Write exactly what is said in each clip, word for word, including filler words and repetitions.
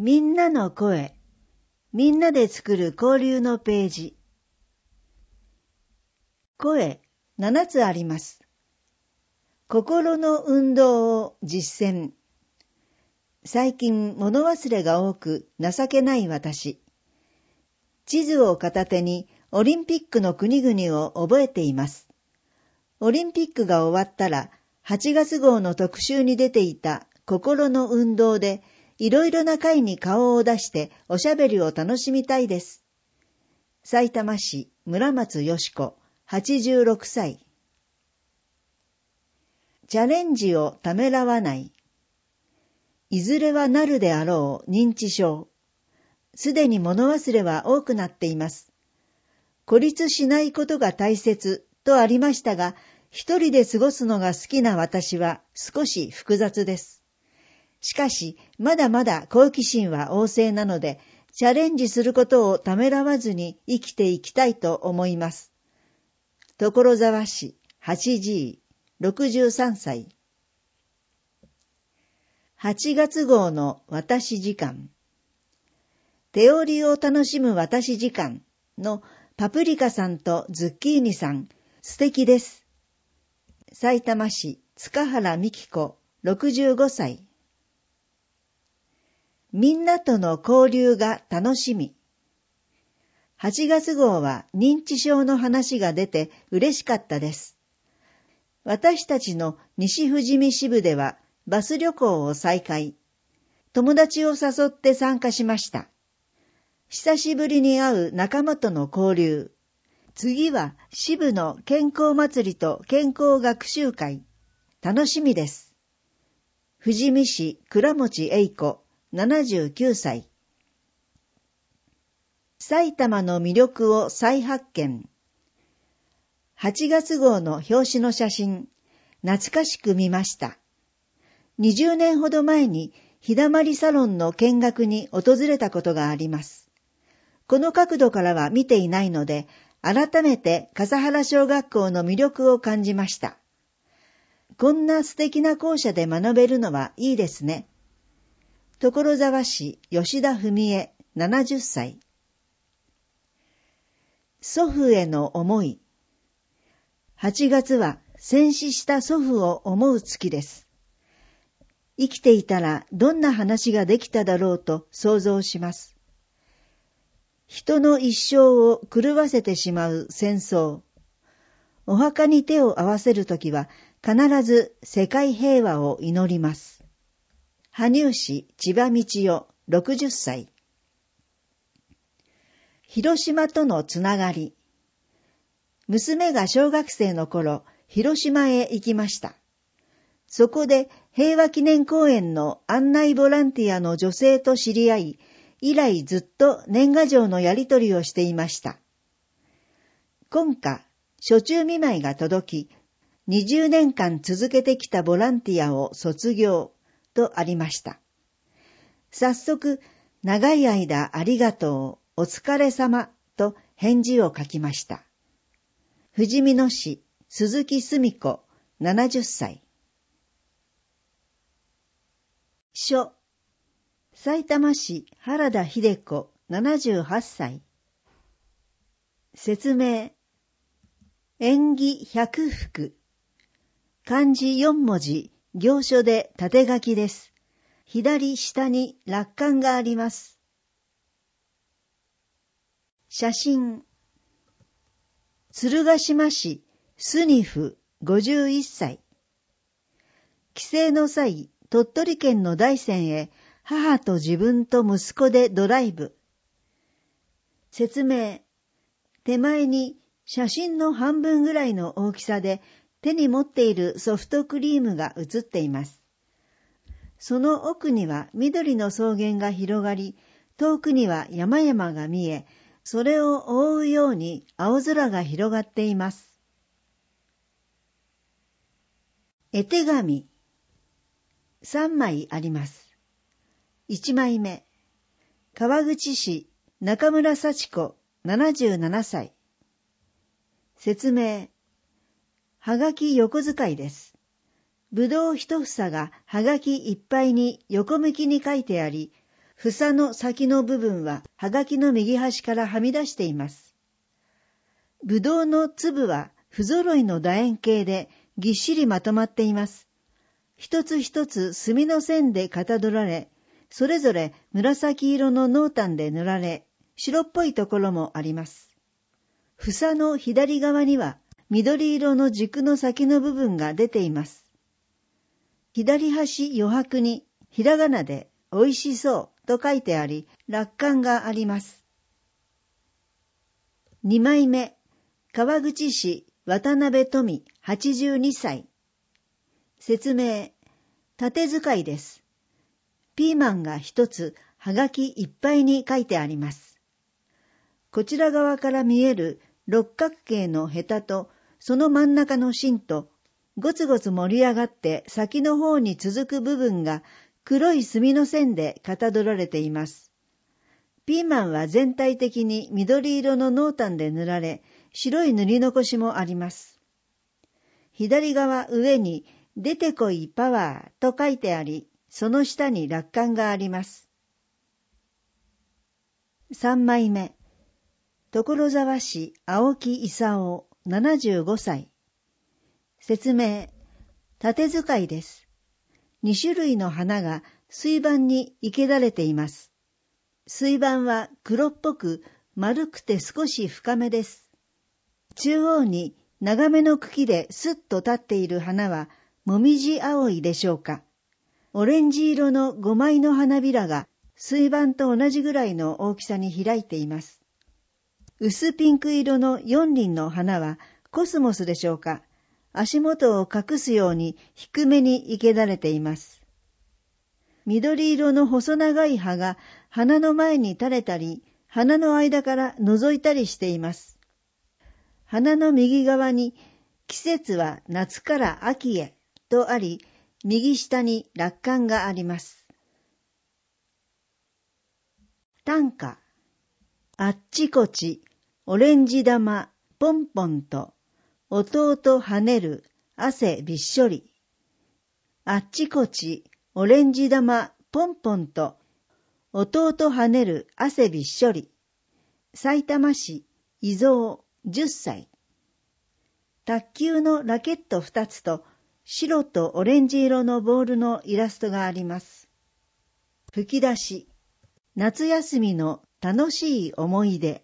みんなの声、みんなで作る交流のページ。声、七つあります。心の運動を実践。最近物忘れが多く情けない私。地図を片手にオリンピックの国々を覚えています。オリンピックが終わったらはちがつ号の特集に出ていた心の運動でいろいろな会に顔を出しておしゃべりを楽しみたいです。さいたま市村松よし子はちじゅうろくさい。チャレンジをためらわない。いずれはなるであろう認知症。すでに物忘れは多くなっています。孤立しないことが大切とありましたが、一人で過ごすのが好きな私は少し複雑です。しかし、まだまだ好奇心は旺盛なので、チャレンジすることをためらわずに生きていきたいと思います。所沢市はちじいろくじゅうさんさい。はちがつ号の私時間。手織りを楽しむ私時間のパプリカさんとズッキーニさん、素敵です。さいたま市塚原美希子ろくじゅうごさい。みんなとの交流が楽しみ。はちがつ号は認知症の話が出て嬉しかったです。私たちの西富士見支部ではバス旅行を再開。友達を誘って参加しました。久しぶりに会う仲間との交流。次は支部の健康祭りと健康学習会。楽しみです。富士見市倉持栄子ななじゅうきゅうさい。埼玉の魅力を再発見。はちがつ号の表紙の写真、懐かしく見ました。にじゅうねんほど前に日だまりサロンの見学に訪れたことがあります。この角度からは見ていないので、改めて笠原小学校の魅力を感じました。こんな素敵な校舎で学べるのはいいですね。所沢市吉田文江ななじゅっさい。祖父への思い。はちがつは戦死した祖父を思う月です。生きていたらどんな話ができただろうと想像します。人の一生を狂わせてしまう戦争。お墓に手を合わせるときは必ず世界平和を祈ります。羽生市千葉道代ろくじゅっさい。広島とのつながり。娘が小学生の頃、広島へ行きました。そこで平和記念公園の案内ボランティアの女性と知り合い、以来ずっと年賀状のやり取りをしていました。今夏、暑中見舞いが届き、にじゅうねんかん続けてきたボランティアを卒業とありました。早速、長い間ありがとう、お疲れ様と返事を書きました。富士見野市鈴木澄子ななじゅっさい。書。さいたま市原田秀子ななじゅうはっさい。説明。縁起百福。漢字よんもじ、行書で縦書きです。左下に落款があります。写真。鶴ヶ島市スニフごじゅういっさい。帰省の際、鳥取県の大山へ母と自分と息子でドライブ。説明。手前に写真の半分ぐらいの大きさで手に持っているソフトクリームが写っています。その奥には緑の草原が広がり、遠くには山々が見え、それを覆うように青空が広がっています。絵手紙。さんまいあります。いちまいめ。川口市中村幸子ななじゅうななさい。説明。はがき横使いです。ぶどう一房がはがきいっぱいに横向きに書いてあり、 房の先の部分ははがきの右端からはみ出しています。ぶどうの粒は不揃いの楕円形でぎっしりまとまっています。一つ一つ墨の線でかたどられ、それぞれ紫色の濃淡で塗られ、白っぽいところもあります。房の左側には緑色の軸の先の部分が出ています。左端余白にひらがなでおいしそうと書いてあり、落款があります。にまいめ、川口市渡辺富はちじゅうにさい。説明、縦使いです。ピーマンが一つ、はがきいっぱいに書いてあります。こちら側から見える六角形のヘタと、その真ん中の芯と、ごつごつ盛り上がって先の方に続く部分が黒い墨の線でかたどられています。ピーマンは全体的に緑色の濃淡で塗られ、白い塗り残しもあります。左側上に出てこいパワーと書いてあり、その下に落款があります。さんまいめ、所沢市青木勲ななじゅうごさい。説明、縦使いです。に種類の花が水盤に生けられています。水盤は黒っぽく丸くて少し深めです。中央に長めの茎でスッと立っている花はもみじ葵でしょうか。オレンジ色のごまいの花びらが水盤と同じぐらいの大きさに開いています。薄ピンク色の四輪の花はコスモスでしょうか。足元を隠すように低めに生けられています。緑色の細長い葉が花の前に垂れたり、花の間から覗いたりしています。花の右側に季節は夏から秋へとあり、右下に落款があります。短歌、あっちこちオレンジ玉ポンポンと弟跳ねる汗びっしょり。あっちこちオレンジ玉ポンポンと弟跳ねる汗びっしょり。さいたま市伊蔵じゅっさい。卓球のラケットふたつと白とオレンジ色のボールのイラストがあります。吹き出し、夏休みの楽しい思い出。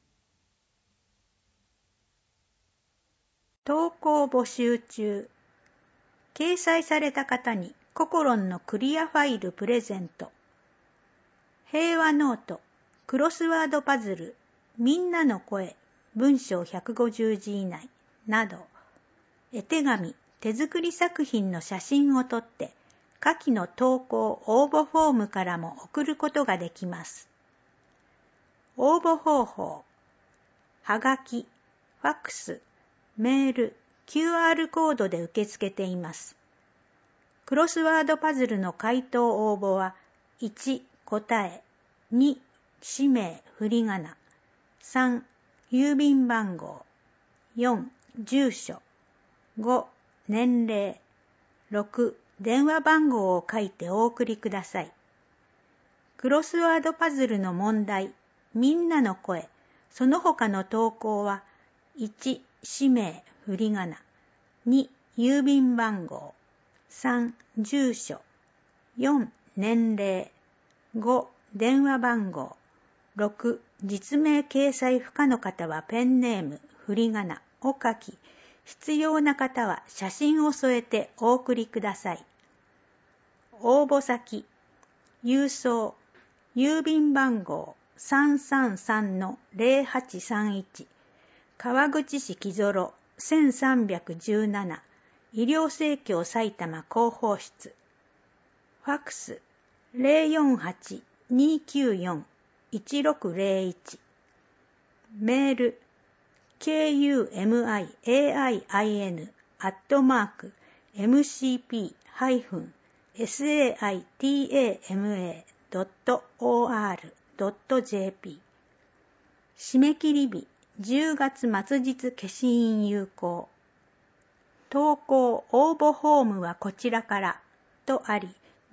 投稿募集中。掲載された方にココロンのクリアファイルプレゼント。平和ノート、クロスワードパズル、みんなの声、文章ひゃくごじゅうじ以内など、絵手紙、手作り作品の写真を撮って、下記の投稿応募フォームからも送ることができます。応募方法、はがき、ファックス、メール、キューアール コードで受け付けています。クロスワードパズルの回答応募は、いち、答え、に、氏名、振り仮名、さん、郵便番号、よん、住所、ご、年齢、ろく、電話番号を書いてお送りください。クロスワードパズルの問題、みんなの声、その他の投稿は、いち、氏名、振り仮名、に、郵便番号、さん、住所、よん、年齢、ご、電話番号、ろく、実名掲載不可の方はペンネーム、振り仮名を書き、必要な方は写真を添えてお送りください。応募先、郵送、郵便番号 さんさんさんのゼロはちさんいち、川口市木曽せんさんびゃくじゅうなな、医療生協埼玉広報室。ファックス ゼロよんはち にきゅうよん いちろくゼロいち。メール ケーユーエムアイエーアイアイエヌ アットマーク エムシーピー サイタマ ドット オーアール ドット ジェーピー。 締め切り日じゅうがつ末日消印有効。投稿応募フォームはこちらからとあり、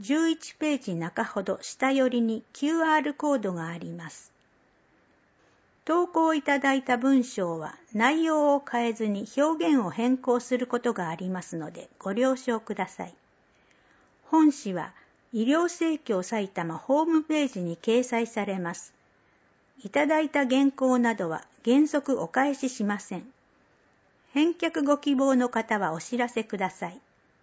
じゅういちページ中ほど下寄りに キューアール コードがあります。投稿いただいた文章は内容を変えずに表現を変更することがありますのでご了承ください。本誌は医療生協埼玉ホームページに掲載されます。いただいた原稿などは原則お返ししません。返却ご希望の方はお知らせください。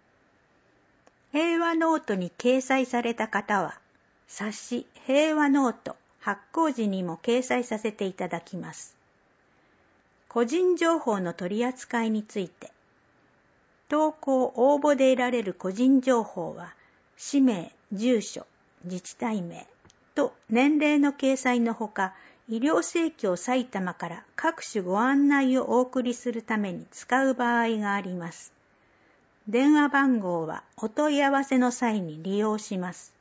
平和ノートに掲載された方は、冊子平和ノート発行時にも掲載させていただきます。個人情報の取り扱いについて、投稿・応募で得られる個人情報は、氏名、住所、自治体名と年齢の掲載のほか、医療生協埼玉から各種ご案内をお送りするために使う場合があります。電話番号はお問い合わせの際に利用します。